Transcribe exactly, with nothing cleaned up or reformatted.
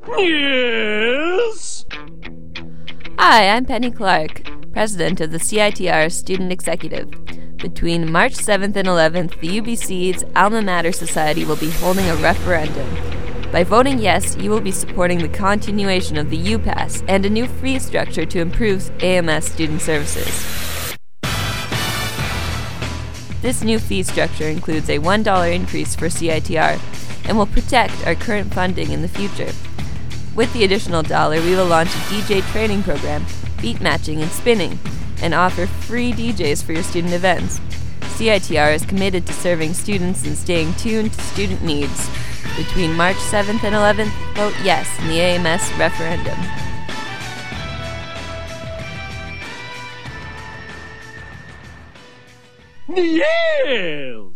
Yes? Hi, I'm Penny Clark, president of the C I T R Student Executive. Between March seventh and eleventh, the U B C's Alma Mater Society will be holding a referendum. By voting yes, you will be supporting the continuation of the UPass and a new fee structure to improve A M S student services. This new fee structure includes a one dollar increase for C I T R and will protect our current funding in the future. With the additional dollar, we will launch a D J training program, beat matching and spinning, and offer free D Js for your student events. C I T R is committed to serving students and staying tuned to student needs. Between March seventh and eleventh, vote yes in the A M S referendum. Yes!